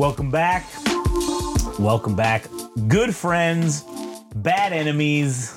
Welcome back. Welcome back. Good friends, bad enemies.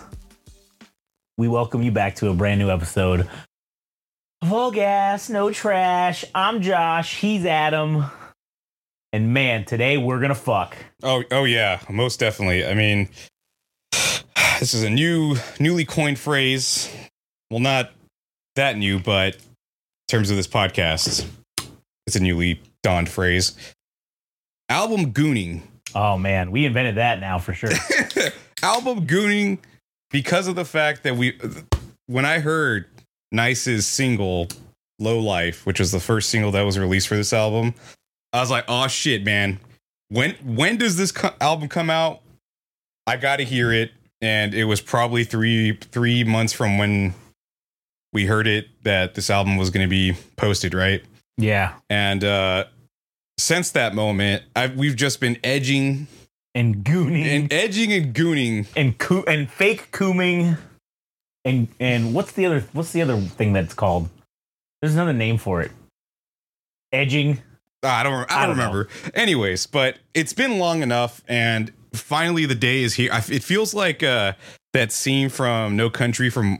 We welcome you back to a brand new episode of All Gas, No Trash. I'm Josh. He's Adam. And man, today we're going to fuck. Oh yeah, most definitely. I mean, this is a newly coined phrase. Well, not that new, but in terms of this podcast, it's a newly donned phrase. Album gooning. Oh man, we invented that now for sure. Album gooning, because of the fact that when I heard Nice's single Low Life, which was the first single that was released for this album, I was like, oh shit, man. When does this album come out? I got to hear it. And it was probably three months from when we heard it that this album was going to be posted, right? Yeah. And since that moment, we've just been edging and gooning and edging and gooning and fake cooming and what's the other thing that's called? There's another name for it. Edging. I don't remember. Anyways, but it's been long enough, and finally the day is here. It feels like that scene from No Country for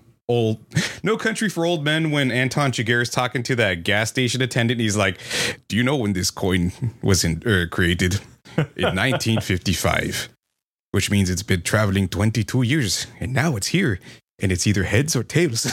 Old Men when Anton Chigurh is talking to that gas station attendant. He's like, "Do you know when this coin was created? In 1955, which means it's been traveling 22 years, and now it's here, and it's either heads or tails."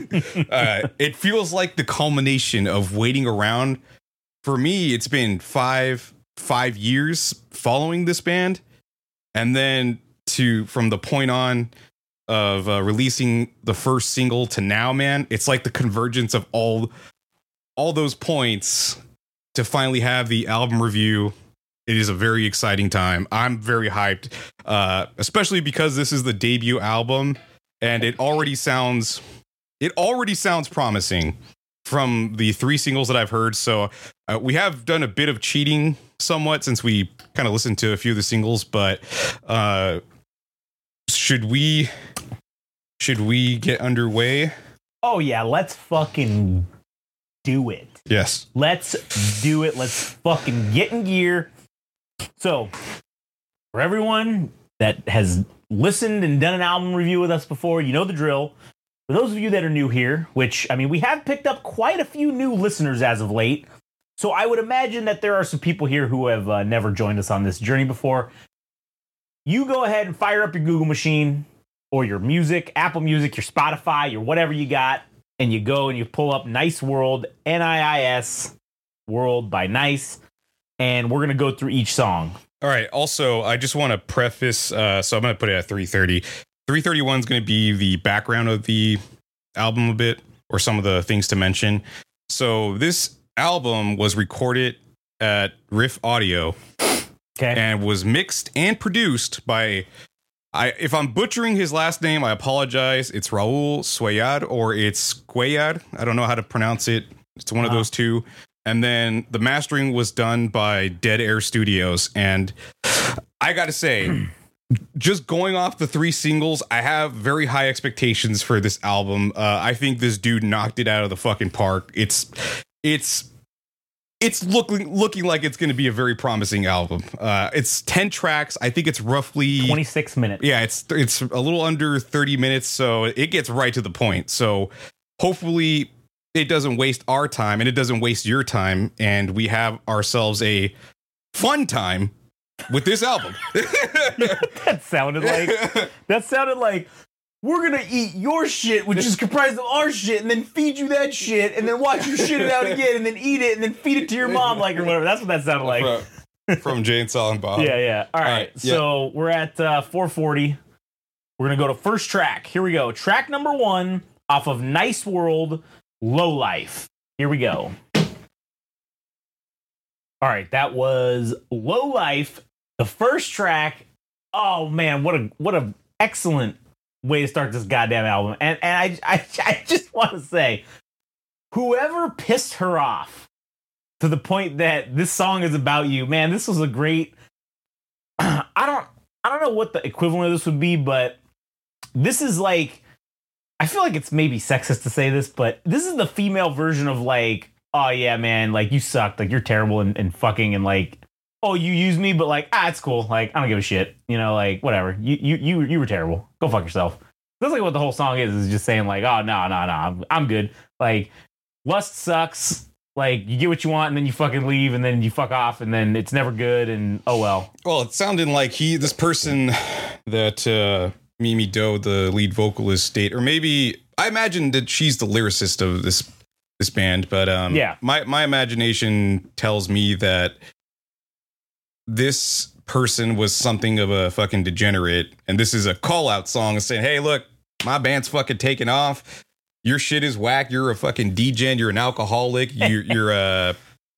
It feels like the culmination of waiting around. For me, it's been five years following this band, and then from the point on of releasing the first single to now, man, it's like the convergence of all those points to finally have the album review. It is a very exciting time. I'm very hyped, especially because this is the debut album, and it already sounds promising from the 3 singles that I've heard. So we have done a bit of cheating somewhat since we kind of listened to a few of the singles, but should we get underway? Oh yeah, let's fucking do it. Yes. Let's do it. Let's fucking get in gear. So, for everyone that has listened and done an album review with us before, you know the drill. For those of you that are new here, which, I mean, we have picked up quite a few new listeners as of late. So I would imagine that there are some people here who have never joined us on this journey before. You go ahead and fire up your Google machine or your music, Apple Music, your Spotify, your whatever you got, and you go and you pull up Nice World, Niis, World by Nice, and we're going to go through each song. All right. Also, I just want to preface, so I'm going to put it at 3:30. 3:31 is going to be the background of the album a bit, or some of the things to mention. So this album was recorded at Riff Audio, and was mixed and produced by, if I'm butchering his last name, I apologize. It's Raul Cuellar, or it's Cuellar. I don't know how to pronounce it. It's one of those two. And then the mastering was done by Dead Air Studios. And I got to say, just going off the 3 singles, I have very high expectations for this album. I think this dude knocked it out of the fucking park. It's looking like it's going to be a very promising album. It's 10 tracks. I think it's roughly 26 minutes. Yeah, it's a little under 30 minutes, so it gets right to the point. So hopefully it doesn't waste our time and it doesn't waste your time, and we have ourselves a fun time with this album. That sounded like we're gonna eat your shit, which is comprised of our shit, and then feed you that shit, and then watch you shit it out again, and then eat it, and then feed it to your mom, like, or whatever. That's what that sounded like. From Jay and Silent Bob. Yeah. All right. So we're at 4:40. We're gonna go to first track. Here we go. Track number 1 off of Nice World, Low Life. Here we go. All right, that was Low Life, the first track. Oh man, what a excellent way to start this goddamn album. And I just want to say, whoever pissed her off to the point that this song is about you, man, this was a great. I don't know what the equivalent of this would be, but this is like, I feel like it's maybe sexist to say this, but this is the female version of like, oh yeah, man, like you sucked, like you're terrible and fucking, and like oh, you use me, but like, it's cool. Like, I don't give a shit. You know, like, whatever. You were terrible. Go fuck yourself. That's like what the whole song is just saying like, oh, no, I'm good. Like, lust sucks. Like, you get what you want and then you fucking leave and then you fuck off and then it's never good and oh well. Well, it sounded like this person that Mimi Doe, the lead vocalist, state, or maybe I imagine that she's the lyricist of this band, but yeah, my imagination tells me that this person was something of a fucking degenerate, and this is a call out song saying, hey, look, my band's fucking taking off. Your shit is whack. You're a fucking degen. You're an alcoholic. You're a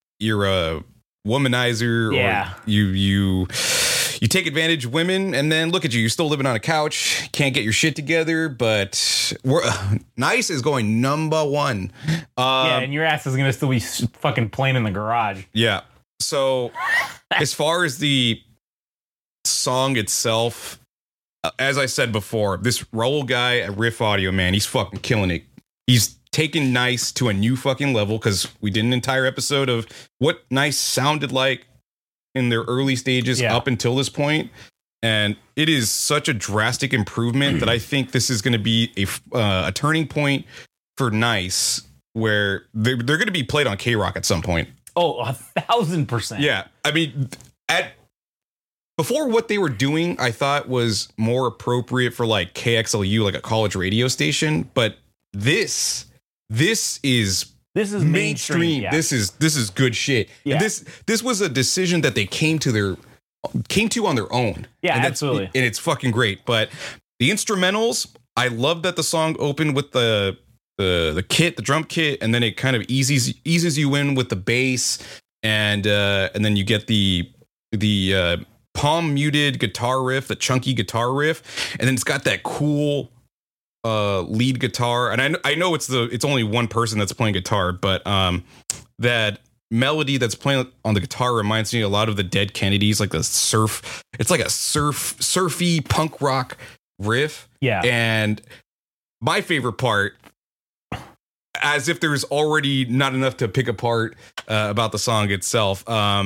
womanizer. Yeah. Or you take advantage of women, and then look at you. You're still living on a couch. Can't get your shit together. But Nice is going number one. Yeah, and your ass is gonna still be fucking playing in the garage. Yeah. So as far as the song itself, as I said before, this Raul guy at Riff Audio, man, he's fucking killing it. He's taken Nice to a new fucking level, because we did an entire episode of what Nice sounded like in their early stages up until this point. And it is such a drastic improvement that I think this is going to be a turning point for Nice, where they're going to be played on K-Rock at some point. Oh, 1,000%. Yeah. I mean, before, what they were doing, I thought was more appropriate for like KXLU, like a college radio station. But this is mainstream. Yeah. This is good shit. Yeah. And this was a decision that they came to on their own. Yeah, and absolutely. And it's fucking great. But the instrumentals, I love that the song opened with the kit, the drum kit, and then it kind of eases you in with the bass, and then you get the palm muted guitar riff, the chunky guitar riff, and then it's got that cool lead guitar. And I know it's only one person that's playing guitar, but that melody that's playing on the guitar reminds me a lot of the Dead Kennedys, like it's like a surfy punk rock riff. Yeah. And my favorite part, as if there's already not enough to pick apart about the song itself,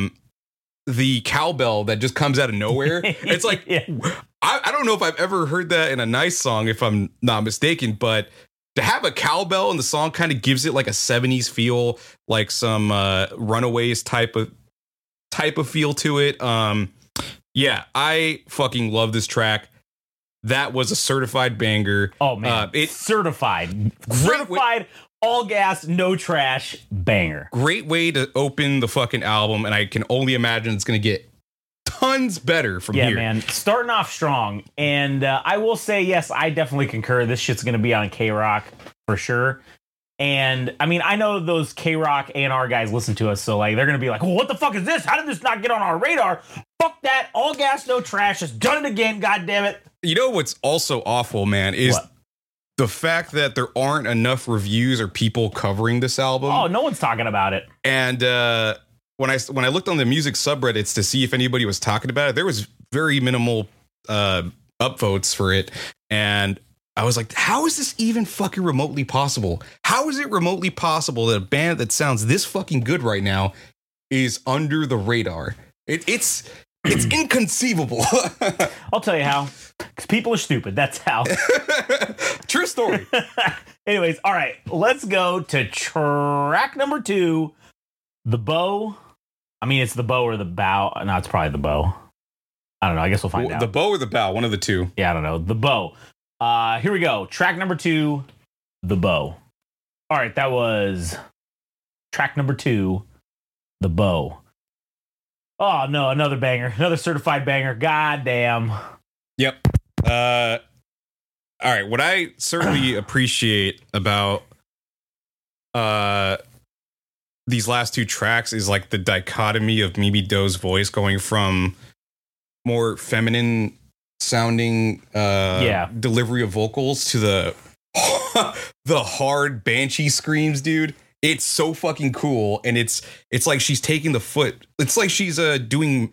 the cowbell that just comes out of nowhere. It's like, yeah. I don't know if I've ever heard that in a Nice song, if I'm not mistaken, but to have a cowbell in the song kind of gives it like a 70s feel, like some Runaways type of feel to it. Yeah, I fucking love this track. That was a certified banger. Oh man, certified, all gas, no trash banger. Great way to open the fucking album, and I can only imagine it's gonna get tons better from here. Yeah, man, starting off strong. And I will say, yes, I definitely concur. This shit's gonna be on K-Rock for sure. And I mean, I know those K-Rock A&R guys listen to us, so like they're gonna be like, well, what the fuck is this? How did this not get on our radar? Fuck that, all gas, no trash. Just done it again, god damn it. You know what's also awful, man, is the fact that there aren't enough reviews or people covering this album. Oh, no one's talking about it. And when I looked on the music subreddits to see if anybody was talking about it, there was very minimal upvotes for it. And I was like, how is this even fucking remotely possible? How is it remotely possible that a band that sounds this fucking good right now is under the radar? It's inconceivable. I'll tell you how. Because people are stupid. That's how. True story. Anyways, all right. Let's go to track number 2. The Bow. I mean, it's the bow or the bow. No, it's probably the bow. I don't know. I guess we'll find out. The bow or the bow? One of the two. Yeah, I don't know. The Bow. Here we go. Track number 2. The Bow. All right. That was track number 2. The Bow. Oh, no. Another banger. Another certified banger. God damn. Yep. All right. What I certainly appreciate about these last two tracks is like the dichotomy of Mimi Doe's voice going from more feminine sounding delivery of vocals to the hard banshee screams, dude. It's so fucking cool, and it's like she's taking the foot. It's like she's doing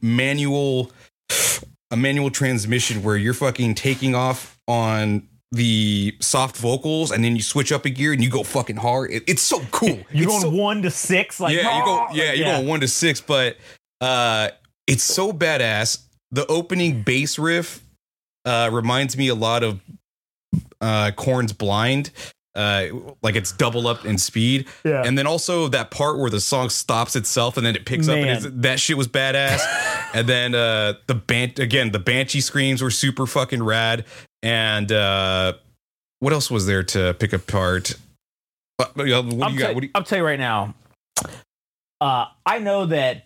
a manual transmission where you're fucking taking off on the soft vocals and then you switch up a gear and you go fucking hard. It's so cool. You're going 1 to 6, like you're going 1 to 6. But It's so badass. The opening bass riff reminds me a lot of Korn's Blind. Like it's double up in speed. Yeah. And then also that part where the song stops itself and then it picks up and that shit was badass. And then the Banshee screams were super fucking rad. And what else was there to pick apart? What do you got? I'll tell you right now. I know that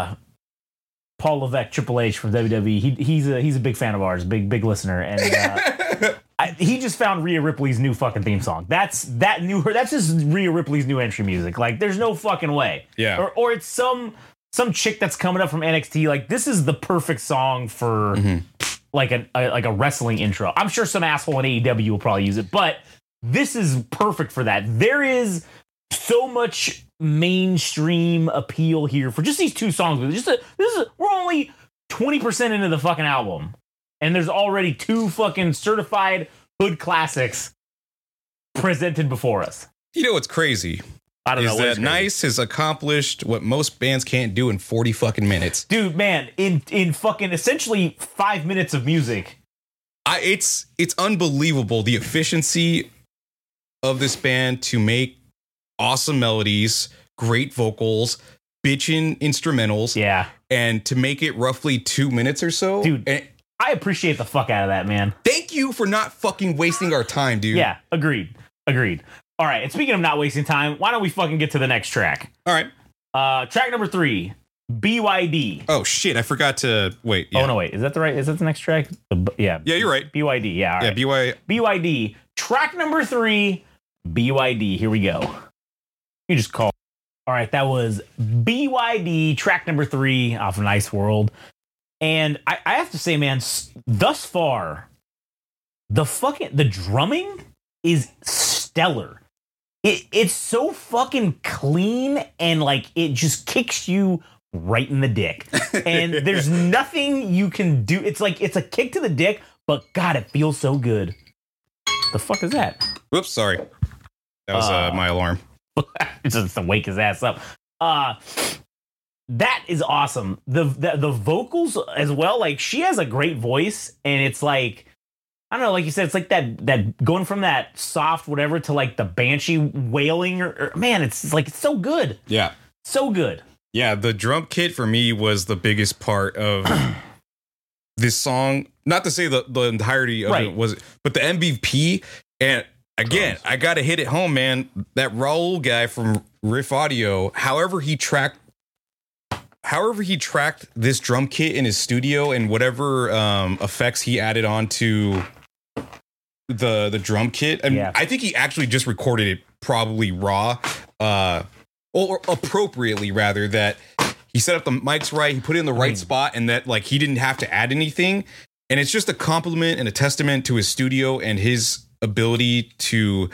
Paul Levesque, Triple H from WWE, he's a big fan of ours, big listener, and he just found Rhea Ripley's new fucking theme song. That's just Rhea Ripley's new entry music. Like, there's no fucking way. Yeah. Or it's some chick that's coming up from NXT. Like, this is the perfect song for like a wrestling intro. I'm sure some asshole in AEW will probably use it, but this is perfect for that. There is so much mainstream appeal here for just these two songs. We're only 20% into the fucking album, and there's already two fucking certified hood classics presented before us. You know what's crazy? I don't know. Is that Nice has accomplished what most bands can't do in 40 fucking minutes. Dude, man, in fucking essentially 5 minutes of music. It's unbelievable the efficiency of this band to make awesome melodies, great vocals, bitchin' instrumentals. Yeah. And to make it roughly 2 minutes or so. Dude, and I appreciate the fuck out of that, man. Thank you for not fucking wasting our time, dude. Yeah, agreed. All right, and speaking of not wasting time, why don't we fucking get to the next track? All right. Track number 3, BYD. Oh, shit, I forgot to... Wait. Yeah. Oh, no, wait. Is that the next track? Yeah. Yeah, you're right. BYD, yeah, all right. Yeah, BYD. Track number 3, BYD. Here we go. You just call. All right, that was BYD, track number 3 off of Nice World. And I have to say, man, thus far, the drumming is stellar. It's so fucking clean, and like it just kicks you right in the dick. And there's nothing you can do. It's like it's a kick to the dick, but God, it feels so good. The fuck is that? Whoops, sorry. That was my alarm. Just to wake his ass up. That is awesome. The vocals as well. Like, she has a great voice, and it's like, I don't know, like you said, it's like that going from that soft whatever to like the banshee wailing. Or man, it's like, it's so good. Yeah, so good. Yeah, the drum kit for me was the biggest part of this song. Not to say the entirety of it was, but the MVP. And again, I gotta hit it home, man. That Raul guy from Riff Audio, however he tracked this drum kit in his studio and whatever effects he added on to the drum kit. And I think he actually just recorded it probably raw, or appropriately rather, that he set up the mics right, he put it in the right spot, and that like he didn't have to add anything. And it's just a compliment and a testament to his studio and his ability to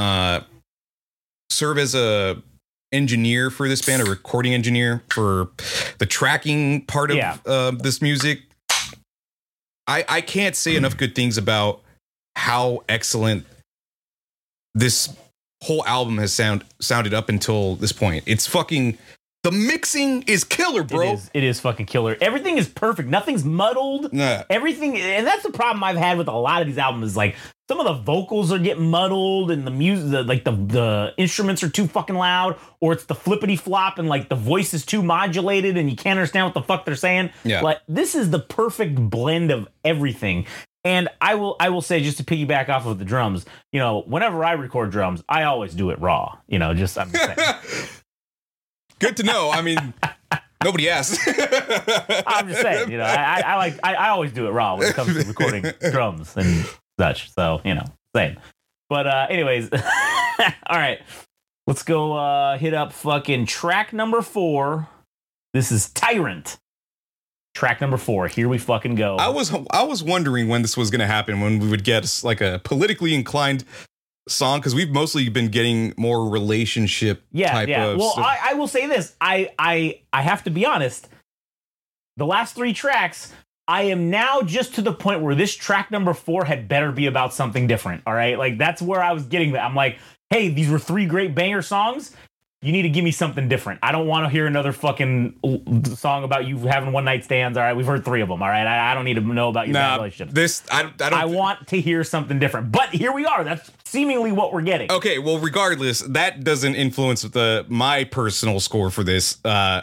serve as a engineer for this band, a recording engineer for the tracking part of this music. I can't say enough good things about how excellent this whole album has sounded up until this point. It's fucking... The mixing is killer, bro. It is fucking killer. Everything is perfect. Nothing's muddled. Nah. Everything, and that's the problem I've had with a lot of these albums. Is like some of the vocals are getting muddled, and the music, the instruments are too fucking loud, or it's the flippity flop, and like the voice is too modulated, and you can't understand what the fuck they're saying. Yeah. Like, this is the perfect blend of everything. And I will say, just to piggyback off of the drums, you know, whenever I record drums, I always do it raw. You know, I'm just saying. Good to know. I mean, nobody asked. I'm just saying, you know, I always do it raw when it comes to recording drums and such. So, you know, same. But anyways, all right, let's go hit up fucking track number 4. This is Tyrant. Track number 4. Here we fucking go. I was wondering when this was going to happen, when we would get like a politically inclined song, because we've mostly been getting more relationship type of well stuff. I will say this, I have to be honest, the last 3 tracks, I am now just to the point where this track number 4 had better be about something different. All right, like that's where I was getting that. I'm like, hey, these were 3 great banger songs. you need to give me something different. I don't want to hear another fucking song about you having one night stands. All right, we've heard 3 of them. All right, I don't need to know about your bad relationships. I want to hear something different. But here we are. That's seemingly what we're getting. Okay, well, regardless, that doesn't influence my personal score for this. I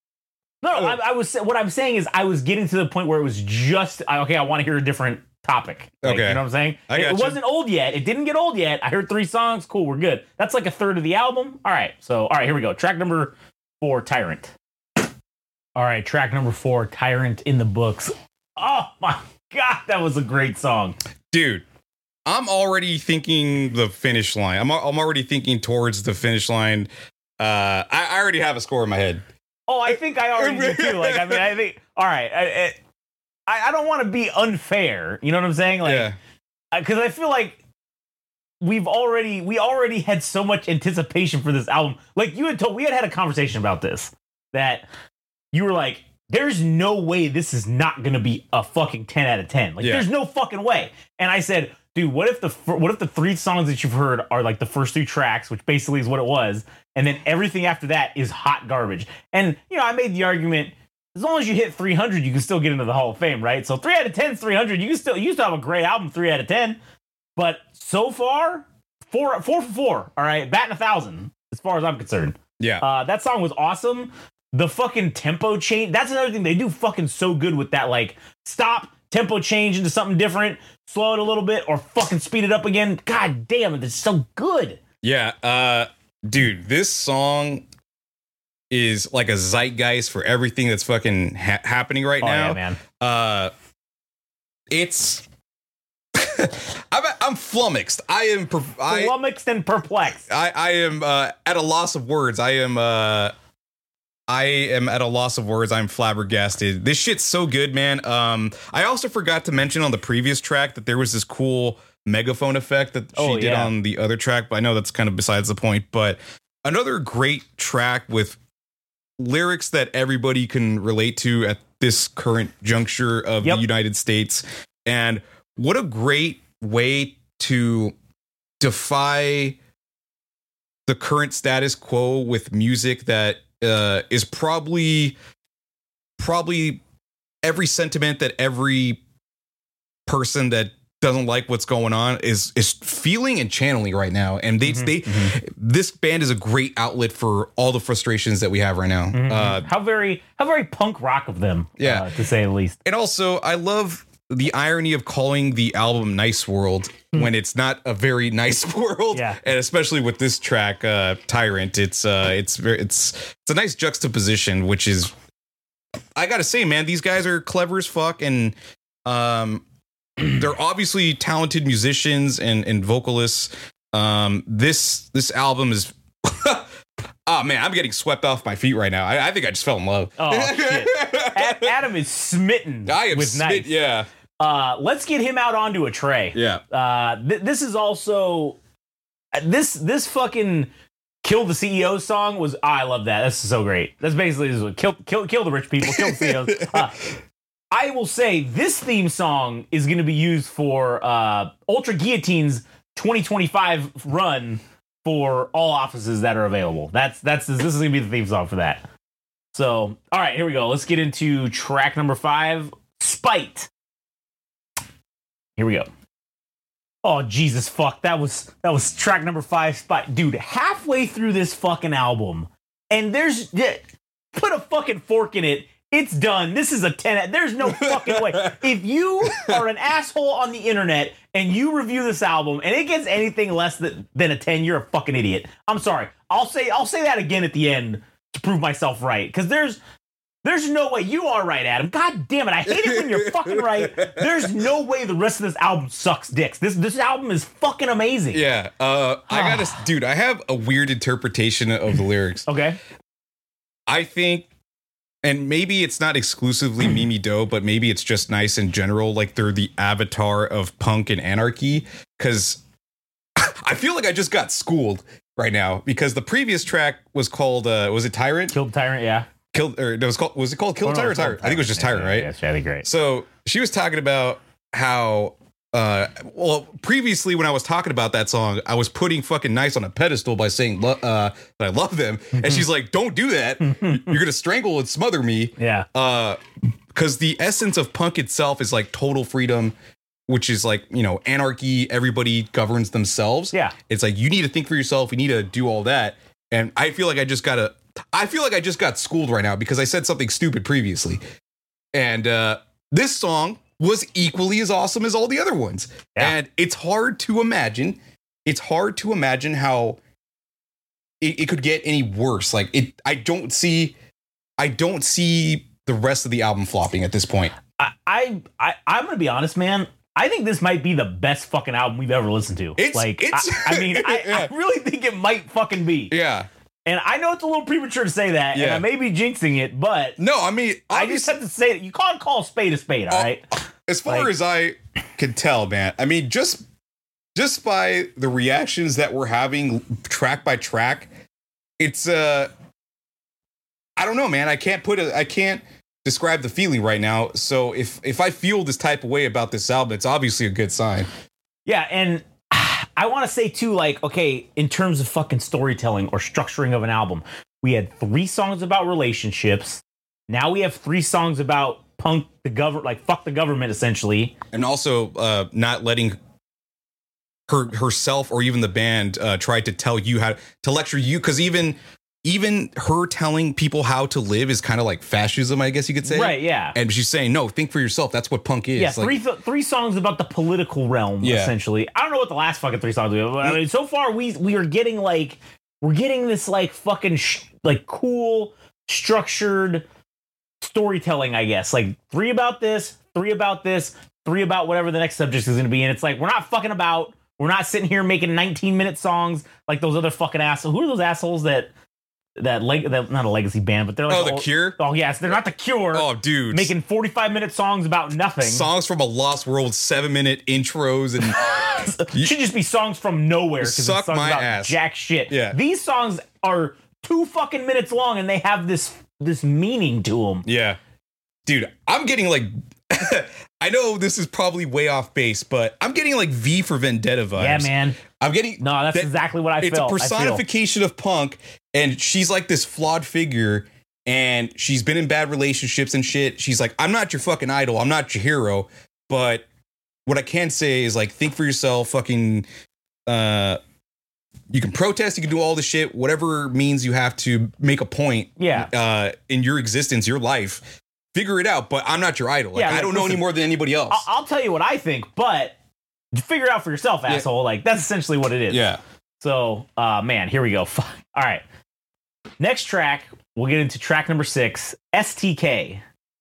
was. What I'm saying is, I was getting to the point where it was just okay. I want to hear a different topic. Okay, you know what I'm saying? It wasn't old yet. It didn't get old yet. I heard 3 songs. Cool, we're good. That's like a third of the album. All right, here we go. Track number 4, Tyrant. All right, track number 4, Tyrant in the books. Oh my god, that was a great song, dude. I'm already thinking the finish line. I'm already thinking towards the finish line. I already have a score in my head. Oh, I think I already do too. Like, I mean, I think. All right, I don't want to be unfair. You know what I'm saying? Like, because I feel like we already had so much anticipation for this album. Like we had a conversation about this, that you were like, there's no way this is not going to be a fucking 10 out of 10. Like, there's no fucking way. And I said, dude, what if the 3 songs that you've heard are like the first 3 tracks, which basically is what it was, and then everything after that is hot garbage? And, I made the argument, as long as you hit 300, you can still get into the Hall of Fame, right? So 3 out of 10 is 300. You still have a great album, 3 out of 10. But so far, 4 for 4. All right, batting 1,000 as far as I'm concerned. Yeah, that song was awesome. The fucking tempo change. That's another thing they do fucking so good with that. Like, stop, tempo change into something different, slow it a little bit, or fucking speed it up again. God damn it, it's so good. Yeah, dude, this song is like a zeitgeist for everything that's fucking happening right now. Yeah, man. It's I'm flummoxed. Flummoxed and perplexed. I am at a loss of words. I am at a loss of words. I'm flabbergasted. This shit's so good, man. I also forgot to mention on the previous track that there was this cool megaphone effect that she did on the other track, but I know that's kind of besides the point. But another great track with lyrics that everybody can relate to at this current juncture of the United States. And what a great way to defy the current status quo with music that is probably every sentiment that every person that doesn't like what's going on is feeling and channeling right now. And this band is a great outlet for all the frustrations that we have right now. How very punk rock of them, to say the least. And also, I love the irony of calling the album Nice World when it's not a very nice world. Yeah. And especially with this track, Tyrant, it's a nice juxtaposition, which is, I gotta say, man, these guys are clever as fuck, and they're obviously talented musicians and vocalists. This album is oh man, I'm getting swept off my feet right now. I think I just fell in love. Oh shit. Adam is smitten. I am with smitten. Nice. Yeah. Let's get him out onto a tray. Yeah. This is also this fucking Kill the CEO song was. I love that. That's so great. That's basically this kill the rich people, kill the CEOs. I will say this theme song is going to be used for Ultra Guillotine's 2025 run for all offices that are available. This is going to be the theme song for that. So, all right, here we go. Let's get into track number 5, Spite. Here we go. Oh, Jesus fuck. That was track number 5, Spite. Dude, halfway through this fucking album, and put a fucking fork in it. It's done. This is a 10. There's no fucking way. If you are an asshole on the internet and you review this album and it gets anything less than a 10, you're a fucking idiot. I'm sorry. I'll say that again at the end to prove myself right. Because there's no way. You are right, Adam. God damn it. I hate it when you're fucking right. There's no way the rest of this album sucks dicks. This album is fucking amazing. Yeah. I have a weird interpretation of the lyrics. Okay. I think, and maybe it's not exclusively Mimi Doe, but maybe it's just Nice in general. Like, they're the avatar of punk and anarchy. Because I feel like I just got schooled right now. Because the previous track was called, was it Tyrant? Kill the Tyrant, yeah. Was it called Kill the Tyrant or Tyrant? I think it was just Tyrant, right? Yeah, it's really great. So she was talking about how well, previously when I was talking about that song, I was putting fucking Nice on a pedestal by saying that I love them, and she's like, "Don't do that. You're gonna strangle and smother me." Yeah. Because the essence of punk itself is like total freedom, which is like, you know, anarchy. Everybody governs themselves. Yeah. It's like you need to think for yourself. You need to do all that. And I feel like I just got schooled right now because I said something stupid previously. And this song was equally as awesome as all the other ones. Yeah. And it's hard to imagine. It's hard to imagine how it could get any worse. Like I don't see the rest of the album flopping at this point. I'm gonna be honest, man. I think this might be the best fucking album we've ever listened to. I really think it might fucking be. Yeah. And I know it's a little premature to say that, and I may be jinxing it, but no, I mean, I just have to say that you can't call a spade, all right? As far as I can tell, man, I mean, just by the reactions that we're having track by track, it's I don't know, man. I can't describe the feeling right now. So if I feel this type of way about this album, it's obviously a good sign. Yeah, and I want to say too, like, okay, in terms of fucking storytelling or structuring of an album, we had 3 songs about relationships. Now we have 3 songs about punk the government, like fuck the government, essentially, and also not letting herself or even the band try to tell you how to lecture you, because even her telling people how to live is kind of like fascism, I guess you could say. Right, yeah. And she's saying, no, think for yourself. That's what punk is. Yeah, like, three songs about the political realm, essentially. I don't know what the last fucking 3 songs were, but I mean, so far we are getting like, we're getting this like fucking like cool, structured storytelling, I guess. Like 3 about this, 3 about this, 3 about whatever the next subject is going to be. And it's like, we're not fucking about, we're not sitting here making 19-minute songs like those other fucking assholes. Who are those assholes that not a legacy band, but they're like The Cure. Oh yes, they're not The Cure. Oh, dude, making 45-minute songs about nothing. Songs from a Lost World, 7-minute intros, and should just be songs from nowhere. Suck my ass. Jack shit. Yeah, these songs are 2 fucking minutes long, and they have this meaning to them. Yeah, dude, I'm getting like. I know this is probably way off base, but I'm getting like V for Vendetta vibes. Yeah, man. I'm getting that's exactly what I felt. It's a personification of punk, and she's like this flawed figure, and she's been in bad relationships and shit. She's like, I'm not your fucking idol, I'm not your hero, but what I can say is like, think for yourself. Fucking, you can protest, you can do all this shit, whatever means you have to make a point. Yeah. In your existence, your life. Figure it out, but I'm not your idol. Like, I don't know any more than anybody else. I'll tell you what I think, but figure it out for yourself, asshole. Like, that's essentially what it is. Yeah. So, man, here we go. All right. Next track, we'll get into track number 6, STK.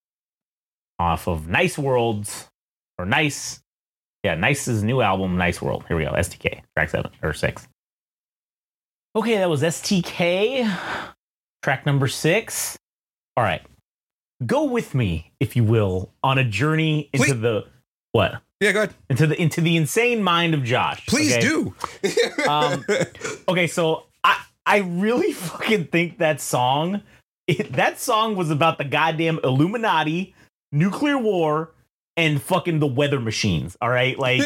Off of Nice Worlds, or Nice. Yeah, Nice's new album, Nice World. Here we go, STK, track 7, or 6. Okay, that was STK. Track number 6. All right. Go with me, if you will, on a journey into the what? Yeah, go ahead. Into the insane mind of Josh. Please do. Okay, so I really fucking think that song was about the goddamn Illuminati, nuclear war, and fucking the weather machines. All right, like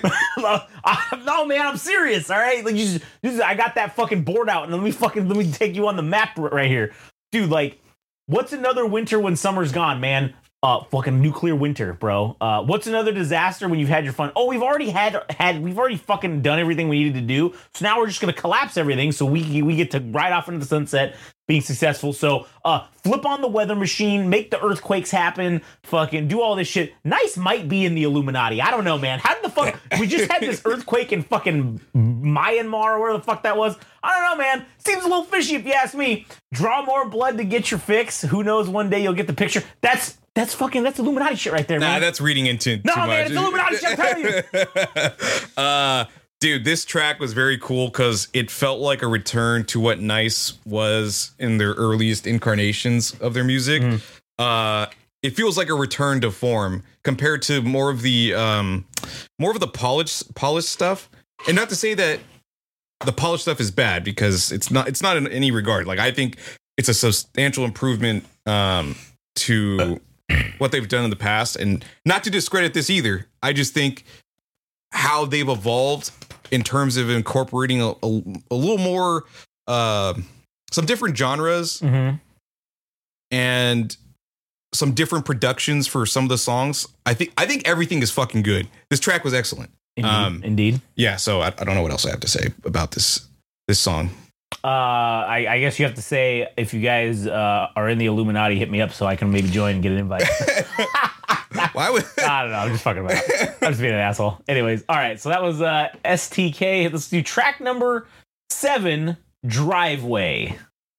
no, man, I'm serious. All right, like I got that fucking board out, and let me take you on the map right here, dude. Like. What's another winter when summer's gone, man? Fucking nuclear winter, bro. What's another disaster when you've had your fun? Oh, we've already we've already fucking done everything we needed to do. So now we're just gonna collapse everything so we get to ride off into the sunset being successful. So flip on the weather machine, make the earthquakes happen, fucking do all this shit. Nice might be in the Illuminati. I don't know, man. How did the fuck we just had this earthquake in fucking Myanmar or where the fuck that was? I don't know, man. Seems a little fishy if you ask me. Draw more blood to get your fix. Who knows, one day you'll get the picture. That's Illuminati shit right there, man. Nah, that's reading into too much. No, man, it's Illuminati shit, I'm telling you. Dude, this track was very cool because it felt like a return to what Nice was in their earliest incarnations of their music. It feels like a return to form compared to more of the polished stuff. And not to say that the polished stuff is bad, because it's not in any regard. Like, I think it's a substantial improvement to what they've done in the past, and not to discredit this either. I just think how they've evolved in terms of incorporating a little more some different genres and some different productions for some of the songs. I think everything is fucking good. This track was excellent. Indeed. Yeah, so I don't know what else I have to say about this song. I guess you have to say, if you guys are in the Illuminati, hit me up so I can maybe join and get an invite. Why would I don't know. I'm just fucking about. I'm just being an asshole. Anyways, all right. So that was STK. Let's do track number 7, Driveway.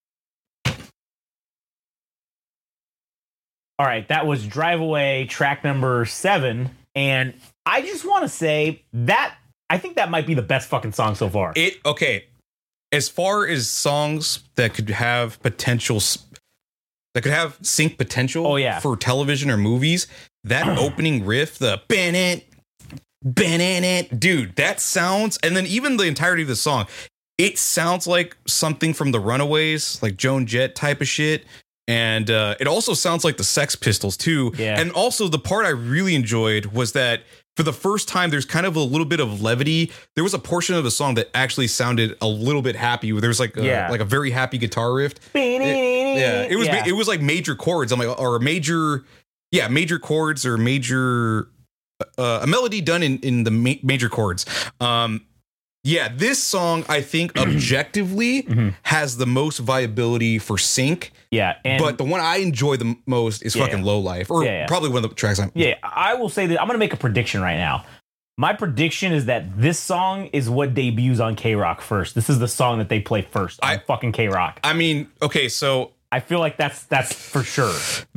All right, that was Drive Away, track number 7, and I just want to say that I think that might be the best fucking song so far. Okay. As far as songs that could have potential, that could have sync potential for television or movies, that opening riff, the Bennett, dude, that sounds, and then even the entirety of the song, it sounds like something from the Runaways, like Joan Jett type of shit. And it also sounds like the Sex Pistols too. Yeah. And also the part I really enjoyed was that for the first time, there's kind of a little bit of levity. There was a portion of the song that actually sounded a little bit happy. There was like a very happy guitar riff. It was like major chords. I'm like, or major chords or major a melody done in the major chords. This song I think objectively has the most viability for sync. Yeah, but the one I enjoy the most is fucking Low Life, or probably one of the tracks. I will say that I'm going to make a prediction right now. My prediction is that this song is what debuts on K-Rock first. This is the song that they play first on fucking K-Rock. I mean, okay, so I feel like that's for sure.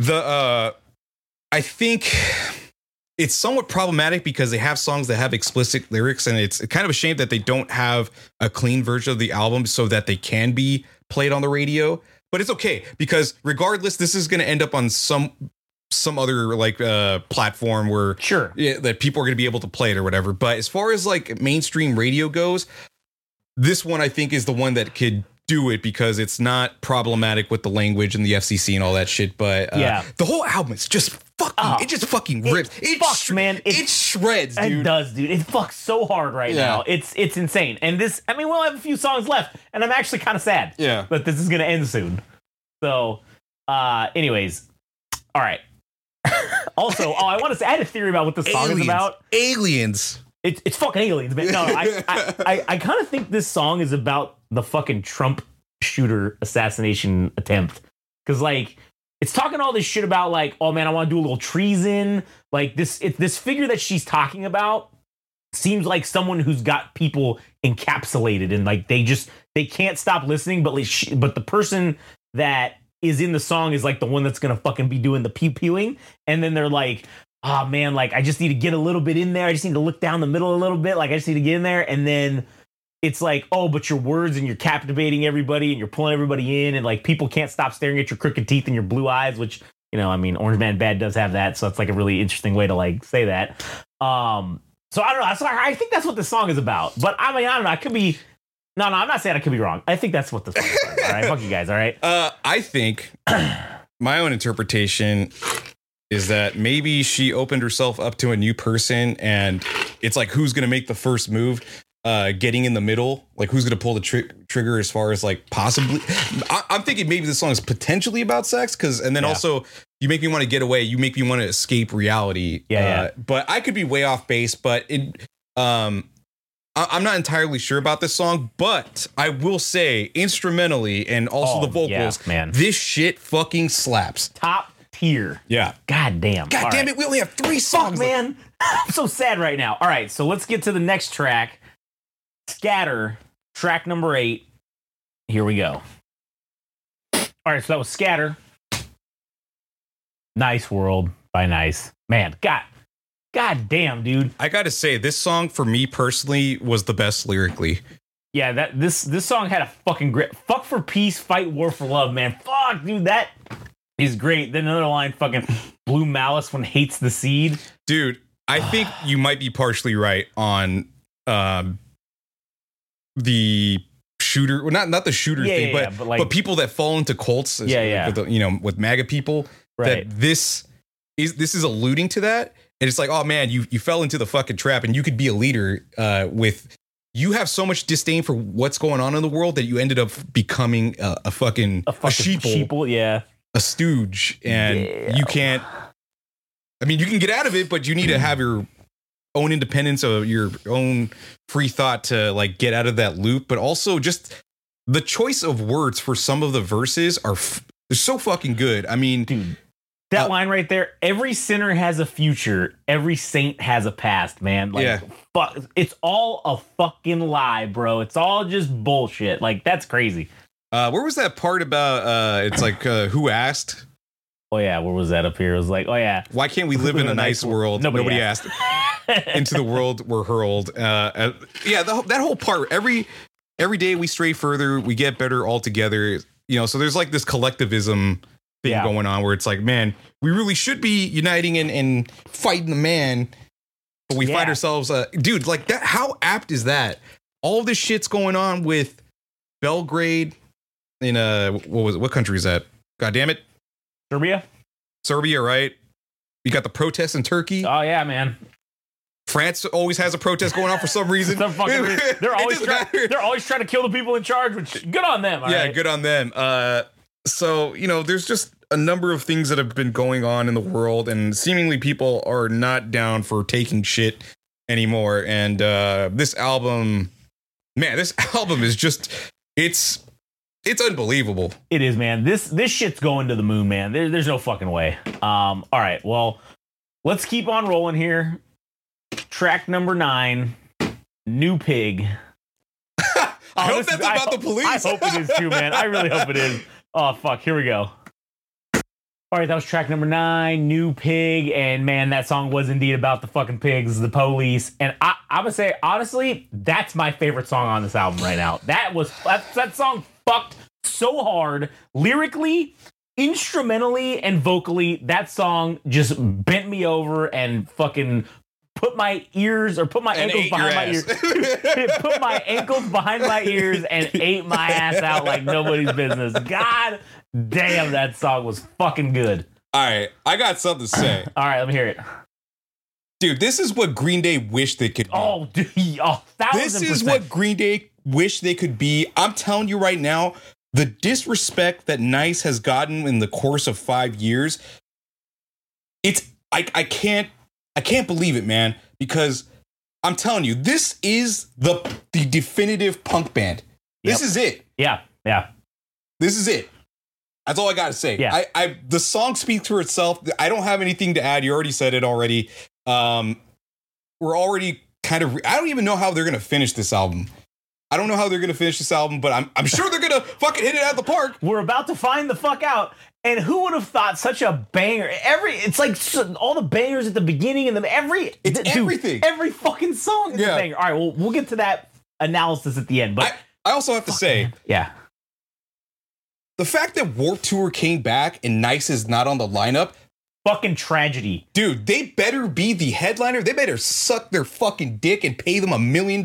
I think it's somewhat problematic because they have songs that have explicit lyrics, and it's kind of a shame that they don't have a clean version of the album so that they can be played on the radio. But it's okay, because regardless, this is going to end up on some other like platform where that people are going to be able to play it or whatever. But as far as like mainstream radio goes, this one I think is the one that could do it because it's not problematic with the language and the FCC and all that shit. But the whole album is just fucking, it just fucking rips. It fucks, man. It shreds, dude. It does, dude. It fucks so hard right now. It's insane. And this, I mean, we'll have a few songs left, and I'm actually kind of sad. Yeah. But this is going to end soon. So, anyways, all right. Also, I want to say, I had a theory about what this song is about. Aliens. It's fucking aliens, man. No, I kind of think this song is about the fucking Trump shooter assassination attempt. Because, like, it's talking all this shit about, like, oh, man, I want to do a little treason. Like, this figure that she's talking about seems like someone who's got people encapsulated. And, like, they can't stop listening. But, but the person that is in the song is, like, the one that's going to fucking be doing the pew-pewing. And then they're like, oh, man, like, I just need to get a little bit in there. I just need to look down the middle a little bit. Like, I just need to get in there. And then it's like, oh, but your words, and you're captivating everybody, and you're pulling everybody in, and, like, people can't stop staring at your crooked teeth and your blue eyes, which, you know, I mean, Orange Man Bad does have that. So it's, like, a really interesting way to, like, say that. So I don't know. So I think that's what this song is about. But, I mean, I don't know. I could be... No, I'm not saying I could be wrong. I think that's what this song is about. All right? Fuck you guys, all right? I think my own interpretation is that maybe she opened herself up to a new person, and it's like, who's going to make the first move, getting in the middle, like who's going to pull the trigger as far as like possibly. I'm thinking maybe this song is potentially about sex, and then also you make me want to get away. You make me want to escape reality. But I could be way off base, but I'm not entirely sure about this song, but I will say instrumentally and also the vocals, man, this shit fucking slaps. Top tier. Yeah. God damn. God damn it. We only have 3 songs. Fuck, man. I'm so sad right now. All right. So let's get to the next track. Scatter, track number 8. Here we go. All right. So that was Scatter. Nice World by Nice. Man, God damn, dude. I got to say, this song for me personally was the best lyrically. Yeah, this song had a fucking grip. Fuck for peace, fight war for love, man. Fuck, dude, that is great. Then another line, fucking Blue Malice when hates the seed. Dude, I think you might be partially right on the shooter, well, not the shooter thing, but people that fall into cults, with MAGA people. Right. That this is alluding to that. And it's like, oh man, you fell into the fucking trap, and you could be a leader you have so much disdain for what's going on in the world that you ended up becoming a fucking sheeple, yeah, a stooge, and you can't. I mean, you can get out of it, but you need to have your own independence, or your own free thought to like get out of that loop. But also, just the choice of words for some of the verses they're so fucking good. I mean, dude. That line right there, every sinner has a future, every saint has a past, man. Like, fuck, it's all a fucking lie, bro. It's all just bullshit. Like, that's crazy. Where was that part about, it's like, who asked? Oh, yeah, where was that up here? It was like, oh, yeah. Why can't we live in a nice world? Nobody asked. Into the world we're hurled. That whole part, every day we stray further, we get better all together. You know, so there's like this collectivism thing going on where it's like, man, we really should be uniting and fighting the man, but we find ourselves, dude, like that. How apt is that? All this shit's going on with Belgrade in what country is that? God damn it, Serbia, right? You got the protests in Turkey. Oh yeah, man. France always has a protest going on for some reason. They're always trying to kill the people in charge, which good on them. Right? Good on them. So, you know, there's just a number of things that have been going on in the world, and seemingly people are not down for taking shit anymore. And this album is just it's unbelievable. It is, man. This shit's going to the moon, man. There's no fucking way. All right, well, let's keep on rolling here. Track number 9, New Pig. I hope that's about the police. I hope it is too, man. I really hope it is. Oh, fuck. Here we go. All right, that was track number 9, New Pig. And, man, that song was indeed about the fucking pigs, the police. And I'm going to say, honestly, that's my favorite song on this album right now. That song fucked so hard. Lyrically, instrumentally, and vocally, that song just bent me over and fucking put my ears, or put my ankles behind my ears. Put my ankles behind my ears and ate my ass out like nobody's business. God damn, that song was fucking good. All right, I got something to say. All right, let me hear it. Dude, this is what Green Day wish they could be. Oh, dude, 1,000%. This is what Green Day wish they could be. I'm telling you right now, the disrespect that Nice has gotten in the course of 5 years, I can't believe it, man, because I'm telling you, this is the definitive punk band. This is it. Yeah. This is it. That's all I got to say. Yeah. The song speaks for itself. I don't have anything to add. You already said it already. We're already kind of, I don't even know how they're going to finish this album. But I'm sure they're going to fucking hit it out of the park. We're about to find the fuck out. And who would have thought such a banger? It's like all the bangers at the beginning and everything. Every fucking song is a banger. All right, well, we'll get to that analysis at the end. But I also have to say, man. The fact that Warped Tour came back and Nice is not on the lineup, fucking tragedy. Dude, they better be the headliner. They better suck their fucking dick and pay them $1 million.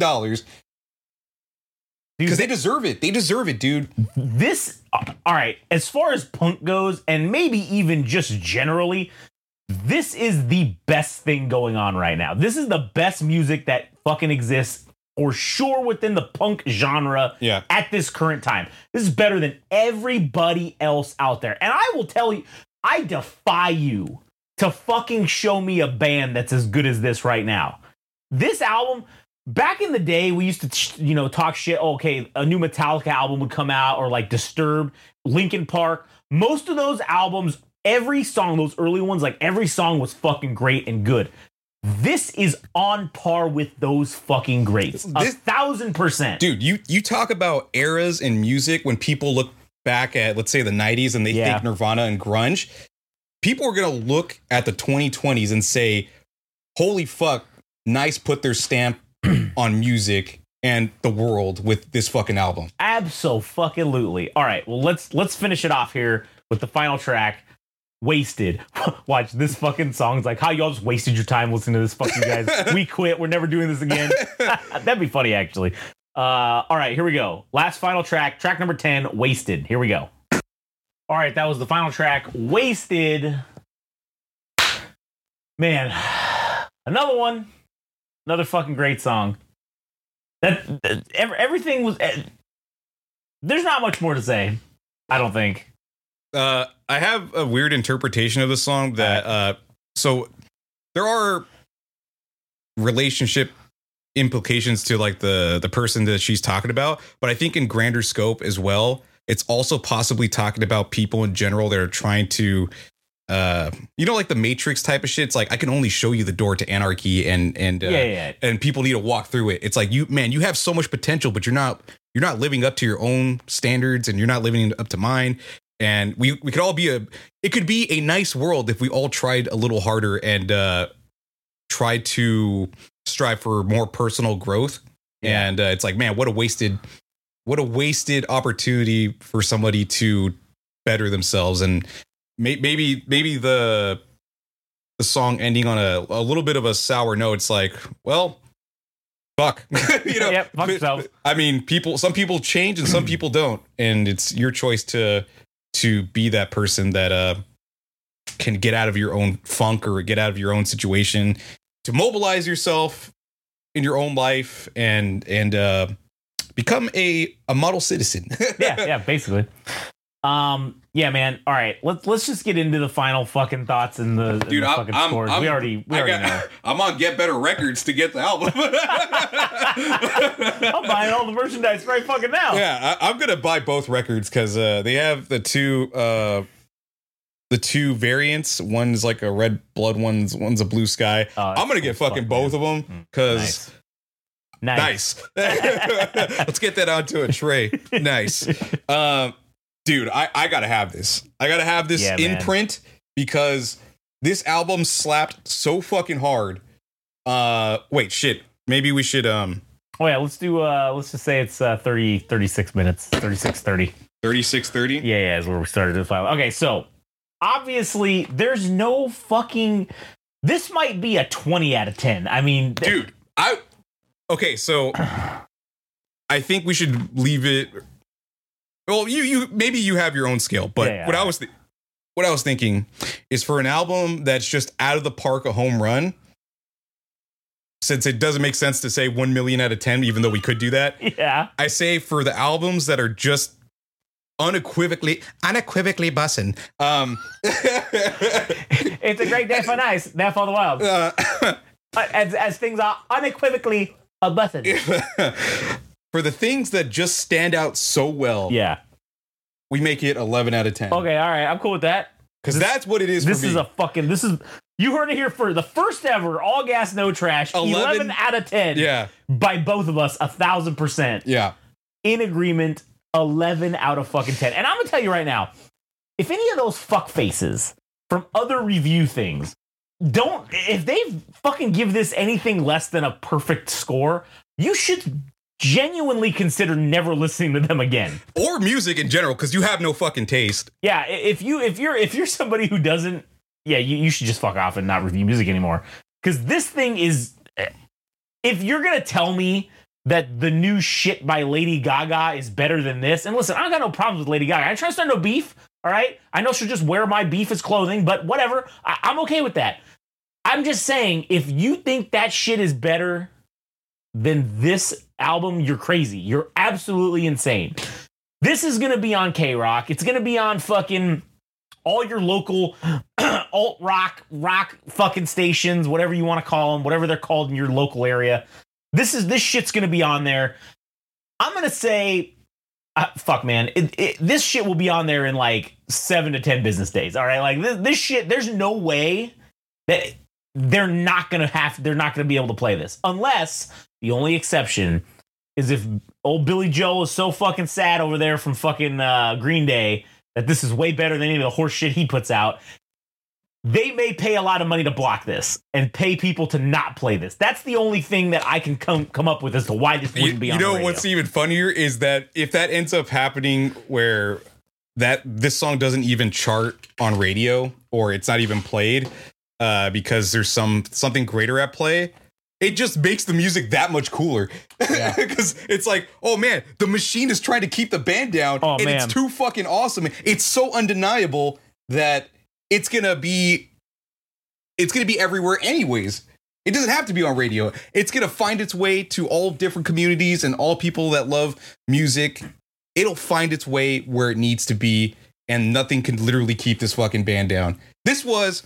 Because they deserve it. They deserve it, dude. All right, as far as punk goes, and maybe even just generally, this is the best thing going on right now. This is the best music that fucking exists, for sure, within the punk genre at this current time. This is better than everybody else out there. And I will tell you, I defy you to fucking show me a band that's as good as this right now. This album... Back in the day, we used to, talk shit. Okay, a new Metallica album would come out, or like Disturbed, Linkin Park. Most of those albums, every song, those early ones, like every song was fucking great and good. This is on par with those fucking greats. 1,000%. Dude, you talk about eras in music when people look back at, let's say, the 90s and they think Nirvana and grunge. People are going to look at the 2020s and say, holy fuck, Nice put their stamp on music and the world with this fucking album. Abso-fucking-lutely. All right, well, let's finish it off here with the final track, Wasted. Watch, this fucking song's like, how y'all just wasted your time listening to this fucking guys. We quit. We're never doing this again. That'd be funny, actually. All right, here we go. Last final track number 10, Wasted. Here we go. All right, that was the final track, Wasted. Man, Another one, another fucking great song. Everything was. There's not much more to say, I don't think. I have a weird interpretation of the song that so there are relationship implications to like the person that she's talking about, but I think in grander scope as well, it's also possibly talking about people in general that are trying to like the Matrix type of shit. It's like I can only show you the door to anarchy and people need to walk through it. It's like you have so much potential, but you're not living up to your own standards and you're not living up to mine. And we could all it could be a nice world if we all tried a little harder and tried to strive for more personal growth. Yeah. And it's like, man, what a wasted opportunity for somebody to better themselves. And maybe the song ending on a little bit of a sour note. It's like, well, fuck, fuck yourself. I mean, some people change and some people don't, and it's your choice to be that person that can get out of your own funk or get out of your own situation, to mobilize yourself in your own life and become a model citizen. yeah, basically. Yeah, man. All right, let's just get into the final fucking thoughts and the fucking scores. We already know. I'm on Get Better Records to get the album. I'm buying all the merchandise right fucking now. Yeah, I'm gonna buy both records because they have the two variants. One's like a red blood, one's a blue sky. I'm gonna get fucking both of them because nice. Let's get that onto a tray. Nice. Dude, I gotta have this. I gotta have this in print because this album slapped so fucking hard. Wait, shit. Maybe we should Oh yeah, let's just say it's 36 minutes. 36:30. 36:30? Yeah, is where we started the file. Okay, so obviously there's no fucking, this might be a 20 out of 10. I mean, dude, okay, so I think we should leave it. Well, you maybe you have your own scale, but what I was thinking is for an album that's just out of the park, a home run, since it doesn't make sense to say 1 million out of 10, even though we could do that. Yeah. I say for the albums that are just unequivocally bussin'. It's a great day for nice, day for the wild. As things are unequivocally a bussin'. For the things that just stand out so well, we make it 11 out of 10. Okay, all right, I'm cool with that. Because that's what it is. This is you heard it here for the first ever All Gas No Trash 11 out of 10. Yeah, by both of us, 1,000%. Yeah, in agreement. 11 out of fucking 10. And I'm gonna tell you right now, if any of those fuck faces from other review things if they fucking give this anything less than a perfect score, you should genuinely consider never listening to them again, or music in general, because you have no fucking taste. Yeah, if you're somebody who doesn't, you should just fuck off and not review music anymore, because this thing is, if you're gonna tell me that the new shit by Lady Gaga is better than this, and listen, I don't got no problems with Lady Gaga. I try to start no beef, all right? I know she'll just wear my beef as clothing, but whatever. I'm okay with that. I'm just saying, if you think that shit is better than this album, you're crazy. You're absolutely insane. This is going to be on K-Rock. It's going to be on fucking all your local alt-rock, rock fucking stations, whatever you want to call them, whatever they're called in your local area. This shit's going to be on there. I'm going to say, fuck, man. This shit will be on there in like 7 to 10 business days. All right. Like this shit, there's no way that they're not going to be able to play this, unless the only exception is if old Billy Joel is so fucking sad over there from fucking Green Day that this is way better than any of the horse shit he puts out. They may pay a lot of money to block this and pay people to not play this. That's the only thing that I can come up with as to why this wouldn't be on the radio. What's even funnier is that if that ends up happening where this song doesn't even chart on radio or it's not even played because there's something greater at play, it just makes the music that much cooler. Because it's like, oh man, the machine is trying to keep the band down, it's too fucking awesome. It's so undeniable that it's gonna be everywhere anyways. It doesn't have to be on radio. It's going to find its way to all different communities and all people that love music. It'll find its way where it needs to be, and nothing can literally keep this fucking band down. This was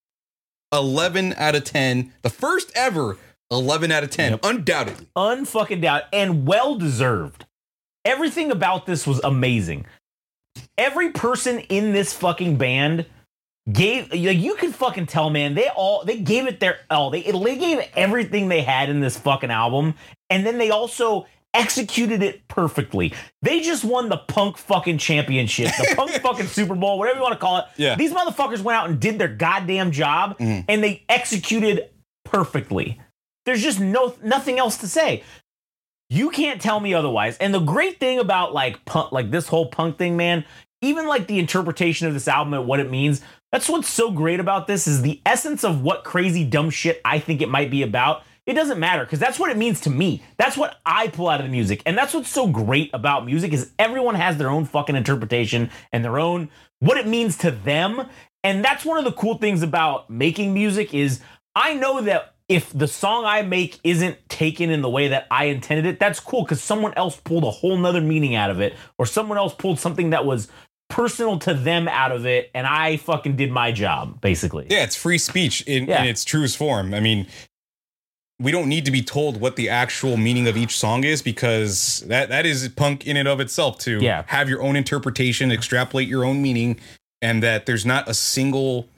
11 out of 10. The first ever 11 out of 10. Yep. Undoubtedly. Unfucking doubt. And well-deserved. Everything about this was amazing. Every person in this fucking band gave, like, you can fucking tell, man, they gave it their all. They gave everything they had in this fucking album, and then they also executed it perfectly. They just won the punk fucking championship, the punk fucking Super Bowl, whatever you want to call it. Yeah. These motherfuckers went out and did their goddamn job, and they executed perfectly. There's just nothing else to say. You can't tell me otherwise. And the great thing about like punk, like this whole punk thing, man, even like the interpretation of this album and what it means, that's what's so great about this, is the essence of what crazy dumb shit I think it might be about. It doesn't matter, because that's what it means to me. That's what I pull out of the music. And that's what's so great about music, is everyone has their own fucking interpretation and their own, what it means to them. And that's one of the cool things about making music, is I know that if the song I make isn't taken in the way that I intended it, that's cool, because someone else pulled a whole nother meaning out of it, or someone else pulled something that was personal to them out of it, and I fucking did my job, basically. Yeah, it's free speech in its truest form. I mean, we don't need to be told what the actual meaning of each song is, because that is punk in and of itself, to have your own interpretation, extrapolate your own meaning, and that there's not a single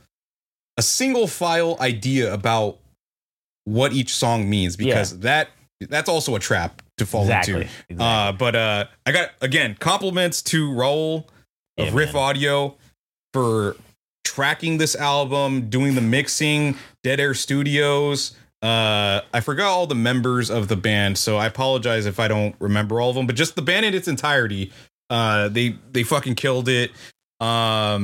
file idea about what each song means, because that's also a trap to fall into. Exactly. But I got, again, compliments to Raul of Riff Audio for tracking this album, doing the mixing, Dead Air Studios. I forgot all the members of the band, so I apologize if I don't remember all of them, but just the band in its entirety, they fucking killed it. I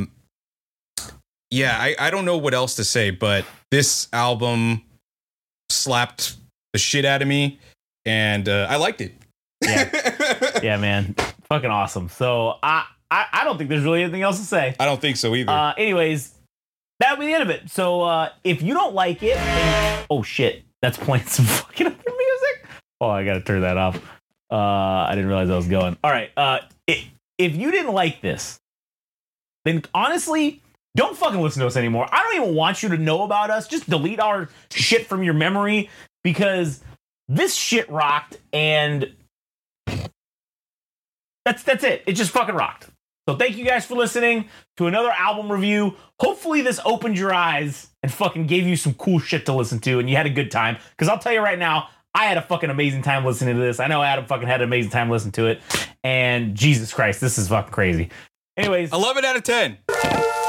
don't know what else to say, but this album slapped the shit out of me, and I liked it. Yeah, man, fucking awesome. So I don't think there's really anything else to say. I don't think so either. Anyways, that'll be the end of it. So if you don't like it, oh shit, that's playing some fucking other music. Oh, I gotta turn that off. I didn't realize I was going. All right. If you didn't like this, then honestly, don't fucking listen to us anymore. I don't even want you to know about us. Just delete our shit from your memory, because this shit rocked, and that's it. It just fucking rocked. So thank you guys for listening to another album review. Hopefully this opened your eyes and fucking gave you some cool shit to listen to, and you had a good time. Because I'll tell you right now, I had a fucking amazing time listening to this. I know Adam fucking had an amazing time listening to it. And Jesus Christ, this is fucking crazy. Anyways. 11 out of 10.